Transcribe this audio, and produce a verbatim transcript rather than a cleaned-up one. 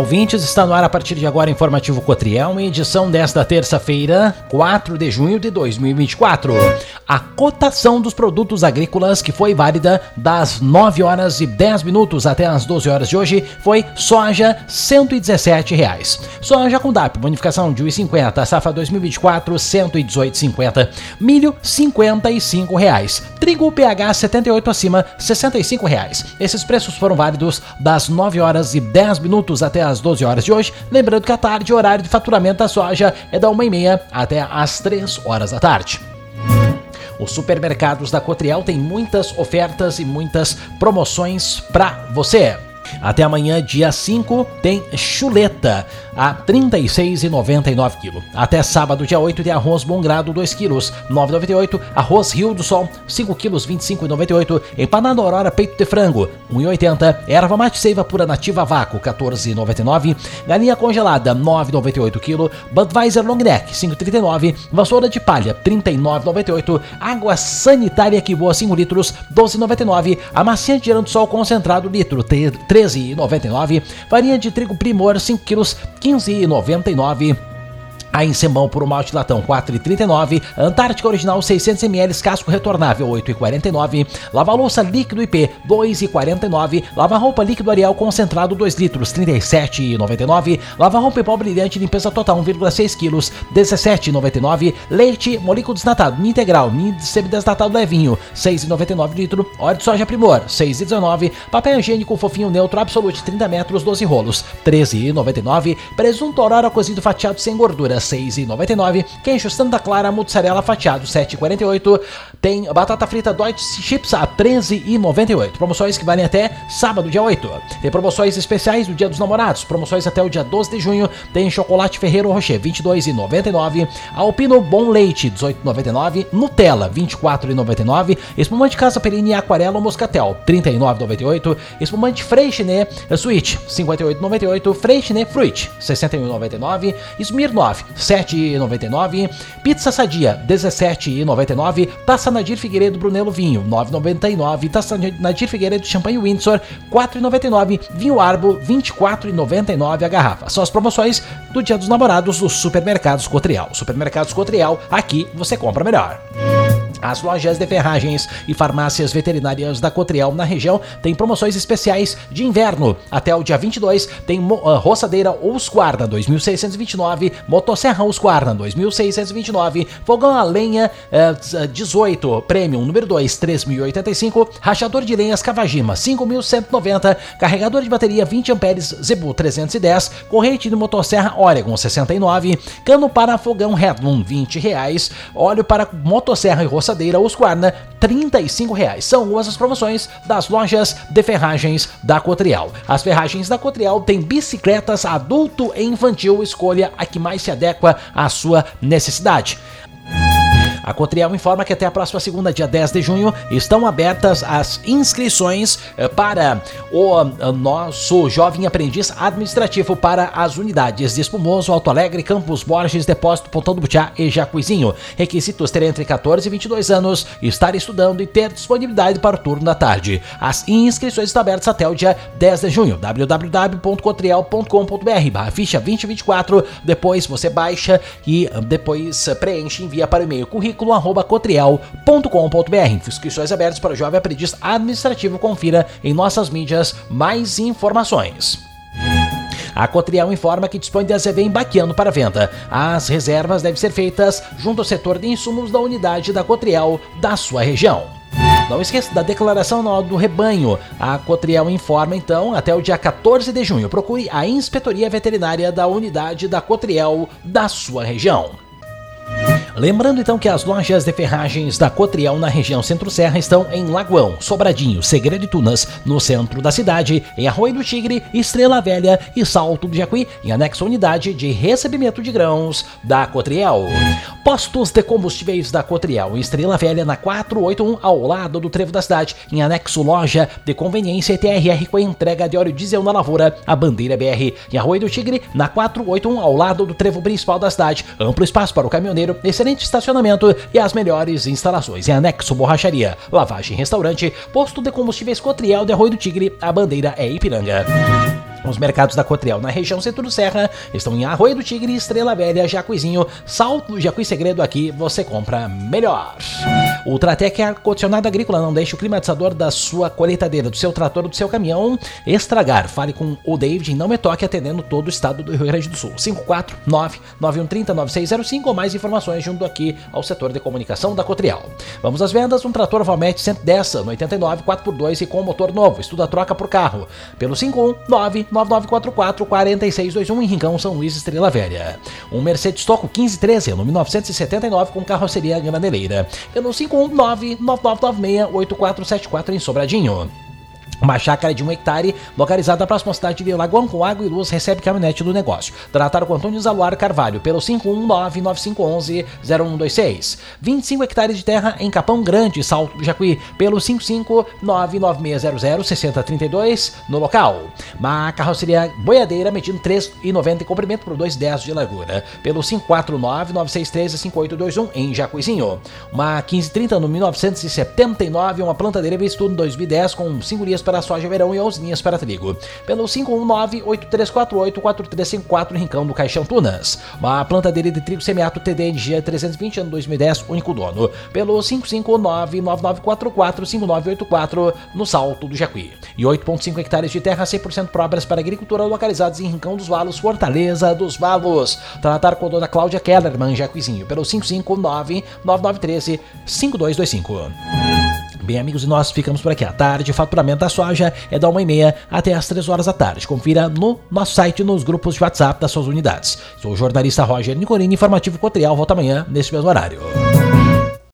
ouvintes, está no ar a partir de agora Informativo Cotriel, em edição desta terça-feira, quatro de junho de dois mil e vinte e quatro. A cotação dos produtos agrícolas que foi válida das nove horas e dez minutos até as doze horas de hoje foi soja cento e dezessete reais. Soja com D A P, bonificação de um real e cinquenta, safra dois mil e vinte e quatro, cento e dezoito reais e cinquenta. Milho, cinquenta e cinco reais. Trigo P H setenta e oito acima, sessenta e cinco reais. Esses preços foram válidos das nove horas e dez minutos até as doze horas de hoje. Lembrando que à tarde o horário de faturamento da soja é da uma e meia até as três horas da tarde. Os supermercados da Cotriel têm muitas ofertas e muitas promoções para você. Até amanhã, dia cinco, tem chuleta a trinta e seis reais e noventa e nove quilos. Até sábado, dia oito, tem arroz bom grado dois quilos, nove reais e noventa e oito. Arroz Rio do Sol, cinco quilos, vinte e cinco reais e noventa e oito. Empanada Aurora peito de frango, um real e oitenta. Erva mate seiva pura nativa vácuo, quatorze reais e noventa e nove. Galinha congelada, nove reais e noventa e oito quilos. Budweiser Long Neck, cinco reais e trinta e nove. Vassoura de palha, trinta e nove reais e noventa e oito. Água sanitária que voa cinco litros, doze reais e noventa e nove. Amaciante Girando Sol concentrado litro, treze reais e noventa e nove. Farinha de trigo Primor, cinco quilos, quinze reais e noventa e nove. A Encemão por um malte latão, quatro reais e trinta e nove. Antártica Original, seiscentos mililitros, casco retornável, oito reais e quarenta e nove. Lava-louça líquido I P, dois reais e quarenta e nove. Lava-roupa líquido Ariel concentrado, dois litros, trinta e sete reais e noventa e nove. Lava-roupa em pó brilhante, limpeza total, um vírgula seis quilos, dezessete reais e noventa e nove. Leite Molico desnatado, integral, semidesnatado levinho, seis reais e noventa e nove litro. Óleo de soja Primor, seis reais e dezenove. Papel higiênico fofinho neutro Absolute, trinta metros, doze rolos, treze reais e noventa e nove. Presunto Aurora cozido fatiado sem gordura, seis reais e noventa e nove. Queijo Santa Clara mussarela fatiado, sete reais e quarenta e oito. Tem batata frita Deutsche Chips a treze reais e noventa e oito. Promoções que valem até sábado, dia oito. Tem promoções especiais do Dia dos Namorados, promoções até o dia doze de junho. Tem chocolate Ferrero Rocher, vinte e dois reais e noventa e nove. Alpino Bom Leite, dezoito reais e noventa e nove. Nutella, vinte e quatro reais e noventa e nove. Espumante Casa Perini Aquarela ou Moscatel, trinta e nove reais e noventa e oito. Espumante Freixenet Sweet, cinquenta e oito reais e noventa e oito. Freixenet Fruit, sessenta e um reais e noventa e nove. Smirnoff, sete reais e noventa e nove. Pizza Sadia, dezessete reais e noventa e nove. Taça Nadir Figueiredo Brunello Vinho, nove reais e noventa e nove. Taça Nadir Figueiredo Champanhe Windsor, quatro reais e noventa e nove. Vinho Arbo, vinte e quatro reais e noventa e nove a garrafa. São as promoções do Dia dos Namorados dos Supermercados Cotriel. Supermercados Cotriel, aqui você compra melhor. As lojas de ferragens e farmácias veterinárias da Cotriel na região têm promoções especiais de inverno. Até o dia vinte e dois tem uh, roçadeira Husqvarna dois mil seiscentos e vinte e nove, motosserra Husqvarna dois mil seiscentos e vinte e nove, fogão a lenha uh, dezoito Premium número dois, três mil e oitenta e cinco, rachador de lenhas Kawajima cinco mil cento e noventa, carregador de bateria vinte amperes Zebu trezentos e dez, corrente de motosserra Oregon sessenta e nove, cano para fogão Headlum vinte reais, óleo para motosserra e roçadeira Husqvarna, trinta e cinco reais. São algumas as promoções das lojas de ferragens da Cotriel. As ferragens da Cotriel têm bicicletas adulto e infantil, escolha a que mais se adequa à sua necessidade. A Cotriel informa que até a próxima segunda, dia dez de junho, estão abertas as inscrições para o nosso jovem aprendiz administrativo para as unidades de Espumoso, Alto Alegre, Campos Borges, Depósito, Pontão do Butiá e Jacuizinho. Requisitos: ter entre quatorze e vinte e dois anos, estar estudando e ter disponibilidade para o turno da tarde. As inscrições estão abertas até o dia dez de junho. w w w ponto cotriel ponto com ponto b r barra ficha vinte e vinte e quatro. Depois você baixa e depois preenche e envia para o e-mail currículo arroba cotriel ponto com ponto b r. Inscrições abertas para o jovem aprendiz administrativo. Confira em nossas mídias mais informações. A Cotriel informa que dispõe de A Z V em Baquiano para venda. As reservas devem ser feitas junto ao setor de insumos da unidade da Cotriel da sua região. Não esqueça da declaração anual do rebanho. A Cotriel informa então, até o dia quatorze de junho, procure a Inspetoria Veterinária da unidade da Cotriel da sua região. Lembrando então que as lojas de ferragens da Cotriel na região Centro-Serra estão em Lagoão, Sobradinho, Segredo e Tunas, no centro da cidade, em Arroio do Tigre, Estrela Velha e Salto do Jacuí, em anexo à unidade de recebimento de grãos da Cotriel. Postos de combustíveis da Cotriel, Estrela Velha na quatrocentos e oitenta e um, ao lado do Trevo da Cidade, em anexo loja de conveniência T R R com entrega de óleo diesel na Lavoura, a Bandeira B R, em Arroio do Tigre, na quatrocentos e oitenta e um, ao lado do Trevo principal da cidade, amplo espaço para o caminhoneiro, excelente estacionamento e as melhores instalações. Em anexo borracharia, lavagem, restaurante, posto de combustíveis Cotriel de Arroio do Tigre, a Bandeira é Ipiranga. Os mercados da Cotriel na região Centro-Serra estão em Arroio do Tigre, Estrela Velha, Jacuizinho, Salto, Jacuí Segredo. Aqui você compra melhor. Ultratec é ar-condicionado agrícola. Não deixe o climatizador da sua colheitadeira, do seu trator ou do seu caminhão estragar. Fale com o David em Não Me Toque, atendendo todo o estado do Rio Grande do Sul. cinco quatro nove nove um três zero nove seis zero cinco ou mais informações junto aqui ao setor de comunicação da Cotriel. Vamos às vendas. Um trator Valmet cento e dez, ano oitenta e nove, quatro por dois e com motor novo. Estuda a troca por carro. Pelo cinco um nove nove nove quatro quatro quatro seis dois um em Rincão, São Luís, Estrela Velha. Um Mercedes Toco quinze treze, ano mil novecentos e setenta e nove, com carroceria graneleira. Pelo cinco um nove nove nove nove seis oito quatro sete quatro em Sobradinho. Uma chácara de um hectare, localizada próxima à cidade de Lagoão, com água e luz, recebe caminhonete do negócio. Tratar com Antônio Zaluar Carvalho, pelo cinco um nove nove cinco um um zero um dois seis. vinte e cinco hectares de terra em Capão Grande, Salto do Jacuí, pelo cinco cinco nove nove seis zero zero seis zero três dois, no local. Uma carroceria boiadeira, medindo três e noventa em comprimento por dois e dez de largura, pelo cinco quatro nove nove seis três cinco oito dois um, em Jacuizinho. Uma quinze trinta, no mil novecentos e setenta e nove, uma plantadeira visto no dois mil e dez, com cinco linhas para soja verão e onze linhas para trigo. Pelo cinco um nove oito três quatro oito quatro três cinco quatro, Rincão do Caixão Tunas. Uma plantadeira de trigo semiato T D N G trezentos e vinte, ano dois mil e dez, único dono. Pelo cinco cinco nove nove nove quatro quatro cinco nove oito quatro, no Salto do Jacuí. E oito vírgula cinco hectares de terra cem por cento próprias para agricultura, localizados em Rincão dos Valos, Fortaleza dos Valos. Tratar com a dona Cláudia Kellerman, Jacuizinho, pelo cinco cinco nove nove nove um três cinco dois dois cinco. Bem, amigos, e nós ficamos por aqui à tarde. Faturamento da soja é da uma e meia até às três horas da tarde. Confira no nosso site, nos grupos de WhatsApp das suas unidades. Sou o jornalista Roger Nicolini, informativo Cotriel. Volta amanhã, nesse mesmo horário.